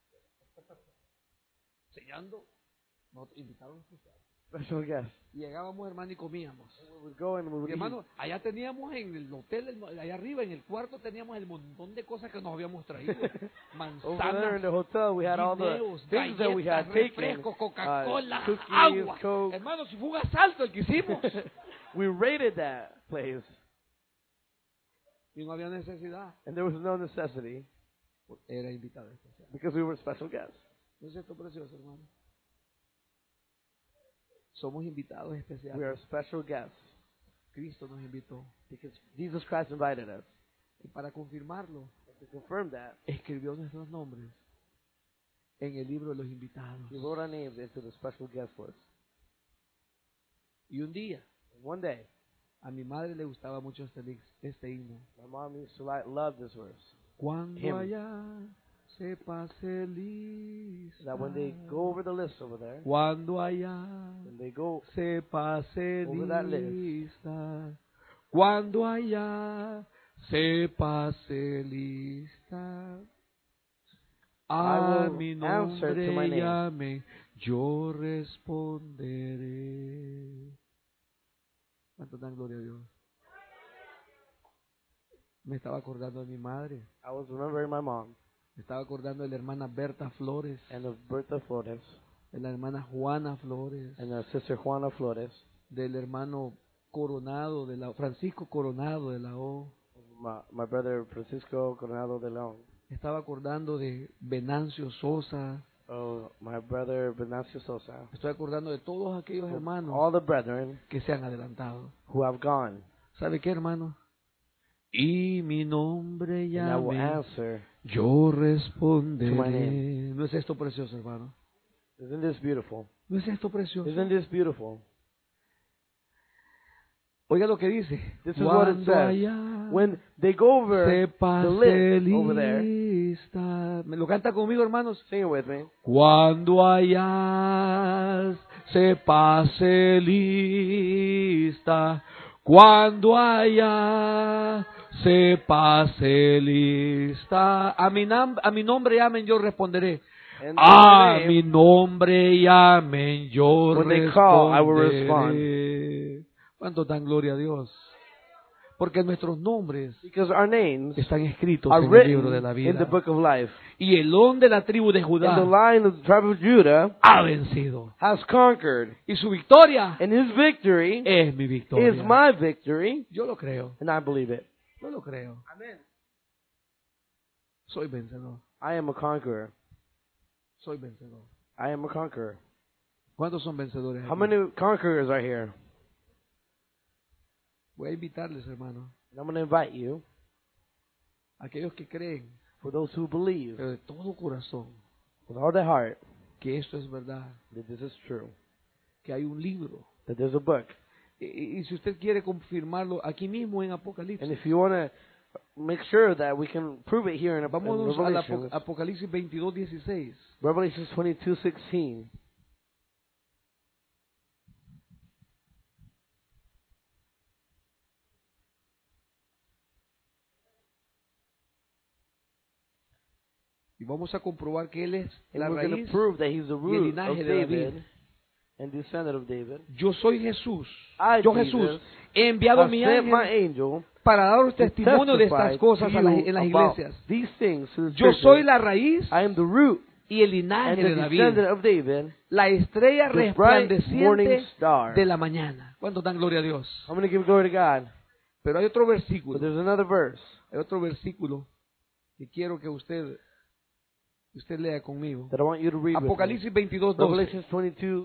sellando, nos invitaron. Special guests. Y llegábamos, hermano, y comíamos. We would go and we would Y eat. hermano, allá teníamos en el hotel, el- allá arriba en el cuarto teníamos el montón de cosas que nos habíamos traído. Over there in Manzanas, the hotel, we had all the guineos, things that we had galletas, taken. refrescos, Uh, Coca-Cola, cookies, agua. Coke. Hermano, si fue un asalto el que hicimos. We raided that place, Y no había necesidad. and there was no necessity Era invitado especial. because we were special guests. ¿No es esto precioso, hermano? Somos invitados We especiales. are special guests Cristo nos invitó. because Jesus Christ invited us. Y para confirmarlo, To confirm that, escribió nuestros nombres en el libro de los invitados. He wrote our names into the special guest list. Y un día, One day, a mi madre le gustaba mucho este, li- este himno. my mom used to like, love this verse. Cuando Hymn. allá se pase lista. That when they go over the list over there, Cuando allá when they go, se pase Over that list. lista. Cuando allá se pase lista. A will mi answer to my nombre name. llame, yo responderé. ¿Cuánto dan gloria a Dios? Me estaba acordando de mi madre. I was remembering my mom Me estaba acordando de la hermana Berta Flores, and of Berta Flores de la hermana Juana Flores, and of Sister Juana Flores, del hermano Coronado, de la Francisco Coronado de la O. my, my brother Francisco Coronado de León, Me estaba acordando de Venancio Sosa. oh, my brother Venancio Sosa, Me estoy acordando de todos aquellos hermanos all the brethren que se han adelantado. who have gone, ¿Sabe qué, hermano? Y mi nombre and I will llame, answer. yo To my responderé. name. ¿No es esto precioso, hermano? Isn't this beautiful? ¿No es esto precioso? Isn't this beautiful? Oiga lo que dice. This is what it Cuando says. allá When they go over se the pase list over there, lista. ¿Me lo canta conmigo, hermanos? sing it with me. Cuando allá se pase lista, cuando allá se pase lista, a mi, nam- a mi nombre llamen, yo responderé. And A the mi name, nombre llamen, yo When they call, I will responderé. ¿Cuánto dan gloria a Dios? Porque nuestros nombres because our names están escritos are en el libro de written la in the vida. book of life. Y el león de la tribu de And the Judá line of the tribe of Judah ha vencido. has conquered. Y su victoria And his victory es mi victoria. is my victory. Yo lo creo. And I believe it. Yo lo creo. Soy vencedor. I am a conqueror. Soy vencedor. I am a conqueror. ¿Cuántos son vencedores? How aquí? many conquerors are here? Voy a invitarles, hermano, And I'm going to invite you, aquellos que creen, for those who believe pero de todo corazón, with all their heart que esto es verdad, that this is true, que hay un libro. that there's a book. Y, y- y si usted quiere confirmarlo aquí mismo en And Apocalipsis, if you want to make sure that we can prove it here in, in vámonos al Revelation, Apo- Apocalipsis veintidós dieciséis. Revelation twenty-two sixteen. Y vamos a comprobar que Él es And la we're going raíz. to prove that he's the root linaje of de David David. and descendant of David. Yo soy Jesús. I, Yo Jesus, Jesús he enviado a have mi sent my ángel angel para daros to testimonio de testify estas cosas to a la- you en las about iglesias. these things to the Yo churches. soy la raíz I am the root y el linaje and de the David, descendant of David, la estrella the bright morning resplandeciente star. de la mañana. ¿Cuánto dan gloria a Dios? I'm going to give glory to God. Pero hay otro But versículo, there's another verse hay otro versículo que quiero que usted usted lea conmigo. that I want you to read with me. Apocalipsis veintidós doce. Revelation twenty-two,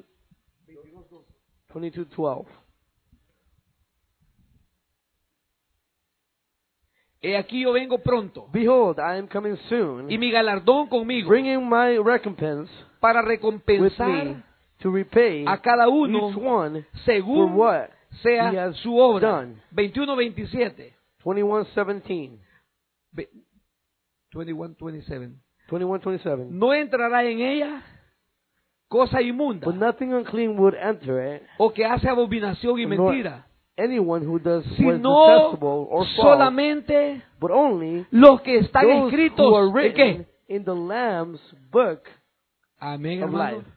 twenty-two twelve. He aquí yo vengo pronto, Behold, I am coming soon, y mi galardón conmigo, bringing my recompense para with me recompensar to repay a cada each uno one for según what he sea has su obra. done. veintiuno veintisiete. twenty-one seventeen. Ve- veintiuno veintisiete. twenty-one twenty-seven. No entrará en ella cosa inmunda, But nothing unclean would enter it, o que hace abominación y nor mentira, anyone who does what is sino detestable or false, solamente but only los que están those who are escritos ¿en written qué? in the Lamb's book Amén, of hermano. life.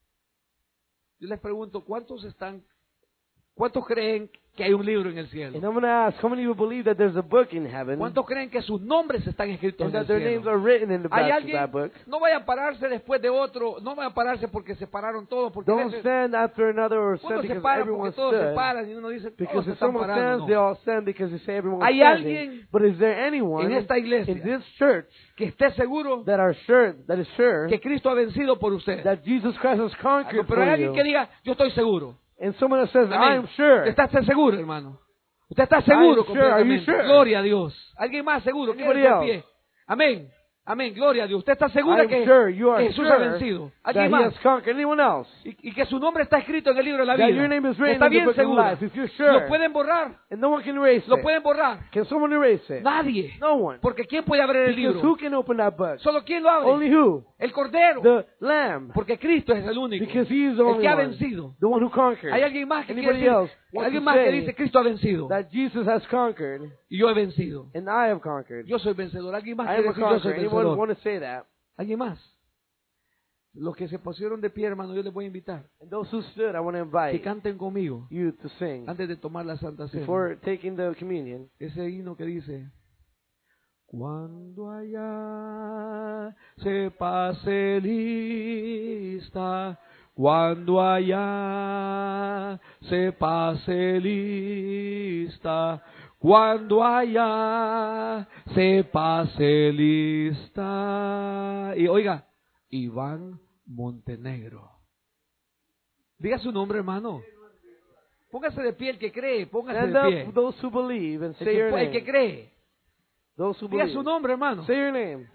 Yo les pregunto, ¿cuántos están, cuántos creen que hay un libro en el And cielo? I'm going to ask, how many of you believe that there's a book in heaven ¿Cuántos creen que sus nombres están escritos and en el that their names cielo? are written in the Hay back of that alguien, book? no vaya a pararse después de otro, no vaya a pararse porque se pararon todos, porque a Don't veces stand after another or uno stand se because para everyone porque todos se stood. paran y uno dice, todos Because se if están someone parando. stands, they No. all stand because they say everyone Hay is standing. alguien But is there anyone en esta iglesia in this church que esté seguro that are sure, that is sure que Cristo ha vencido por usted. that Jesus Christ has conquered Pero hay for alguien que you? diga, yo estoy seguro. And someone that says, Amén. I'm sure. ¿Usted está seguro, hermano? ¿Usted está seguro I'm sure. Are you completamente? sure? Gloria a Dios. ¿Alguien más seguro? Anybody Quédese de else? pie. Amén. Amén. Gloria a Dios. ¿Usted está segura I'm que sure you are Jesús ha sure vencido? that ¿Alguien he más? has conquered. Anyone else? Y, y que su nombre está escrito en el libro de la That vida. your name is written Está in the bien book of segura. life. If you're sure. Lo pueden borrar. And no one can erase Lo it. pueden borrar. Can someone erase it? Nadie. No one. Porque ¿quién puede abrir el Because libro? who can open that book? Solo ¿quién lo abre? Only who? El Cordero. The Lamb. Porque Cristo es el único. Because he is the El only que ha one. vencido. The one who conquered. Hay alguien más que quiere Anybody decir, else want alguien to más que say dice Cristo ha vencido that Jesus has conquered y yo he vencido. and I have conquered? Yo soy vencedor. Alguien más I quiere am a decir yo soy conqueror. Anyone vencedor. want to say that? ¿Alguien más? Los que se pusieron de pie, hermano, yo les voy a invitar And those who stood, I want to que invite canten conmigo you to sing antes de tomar la Santa Cena. before taking the communion. Ese himno que dice: cuando allá se pase lista, cuando allá se pase lista, cuando allá se pase lista. Y oiga, Iván Montenegro. Diga su nombre, hermano. Póngase de pie el que cree, póngase Stand de pie. up, those who believe, and El say que, your puede- el que name. cree. Those who Diga believe. su nombre, hermano. Say your name.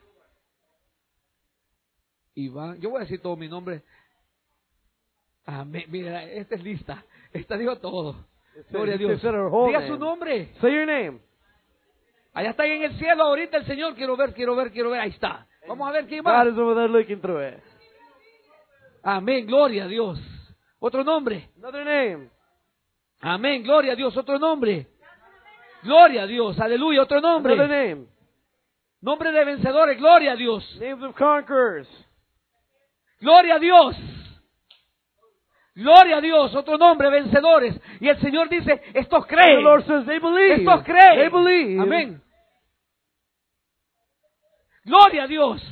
Iván, yo voy a decir todo mi nombre. Amén. Mira, esta es lista. Esta dijo todo. Gloria a Dios. Said her whole Diga name. su nombre. Say your name. Allá está en el cielo ahorita el Señor. Quiero ver, quiero ver, quiero ver. Ahí está. Vamos a ver quién God más. is over there looking through it. Amén. Gloria a Dios. Otro nombre. Another name. Amén. Gloria a Dios. Otro nombre. Gloria a Dios. Aleluya. Otro Another nombre. name. Nombre de vencedores. Gloria a Dios. Names of conquerors. Gloria a Dios. Gloria a Dios. Otro nombre, vencedores. Y el Señor dice, estos The creen. Lord says they believe. Estos creen. They believe. Amén. Gloria a Dios.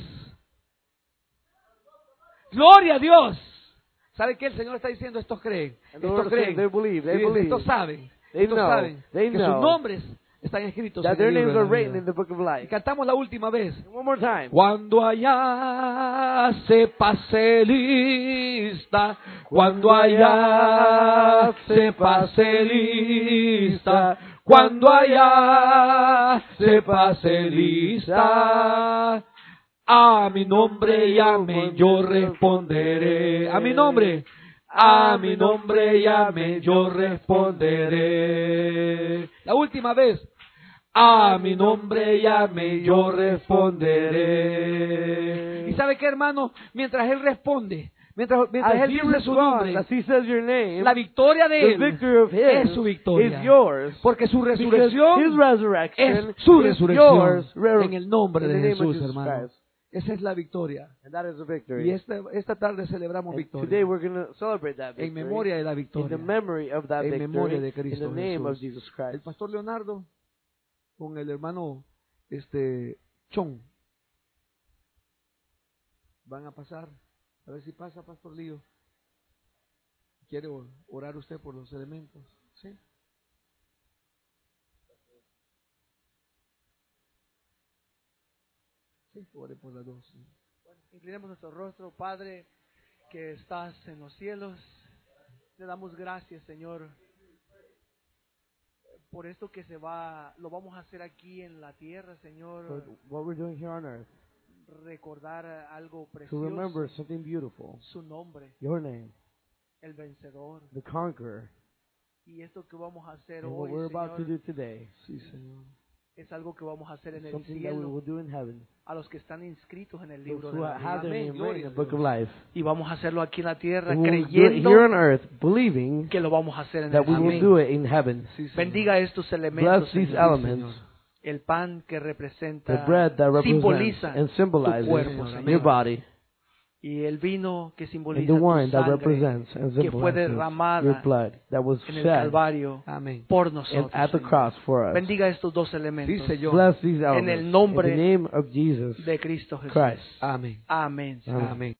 Gloria a Dios. ¿Sabe qué? El Señor está diciendo, estos creen. And the Estos Lord is saying creen. they believe. They Y dice, believe. estos saben. They Estos know. saben They que know. sus nombres están escritos That en their el libro names de are la written vida. in the book of Y life. cantamos la última vez. One more time. Cuando allá se pase lista, cuando allá se pase lista, cuando allá se pase lista, a mi nombre llame, yo responderé. A mi nombre, a mi nombre llame, yo responderé. La última vez. A mi nombre llame, yo responderé. ¿Y sabe qué, hermano? Mientras Él responde, mientras, mientras As Él he dice su responds, nombre, as he says your name, la victoria de the Él victory of him es su victoria. is yours. Porque su Because resurrección his resurrection es su is resurrección yours re- en el nombre in de the name of Jesús, Jesus hermano. Christ. Esa es la victoria. And that is a victory. Y esta, esta tarde celebramos And victoria today we're going to celebrate that victory en memoria de la in the victoria. memory of that En victory memoria de in Cristo the name of Jesús. Jesus El Christ. pastor Leonardo con el hermano este Chon van a pasar. A ver si pasa, pastor Lío. ¿Quiere orar usted por los elementos? ¿Sí? Sí, ore por las dos. Inclinemos nuestro rostro, Padre, que estás en los cielos. Te damos gracias, Señor, por esto que se va, lo vamos a hacer aquí en la tierra, for Señor, what we're doing here on earth, recordar algo to remember precioso, something beautiful, su nombre, your name, el vencedor. the conqueror, Y esto que vamos a hacer and what hoy, we're about to do Señor, today. Sí, Señor. es algo que vamos a hacer en It's el something that we will cielo do in heaven. a los que están inscritos en el Those libro de who la have vida. their Amén, name gloria written in a the book of Dios. life. Y vamos a hacerlo aquí en la tierra And we will do it creyendo here on earth, believing que lo vamos a hacer en that el we will cielo. do it in heaven. Sí, Señor. Bendiga estos Bless elementos, these Señor. elements, El pan que the representa, bread that represents simboliza and tu symbolizes cuerpo, your Señor. body, Y el vino que and simboliza the tu wine that sangre represents and que fue symbolizes derramada your blood that was en el shed Calvario Amén. por and nosotros. at the Señor. cross for us. Bendiga estos dos elementos Sí, Señor. Bless these En el elements in nombre the name of Jesus de Cristo Jesús. Christ. Amén. Amén. Señor. Amén.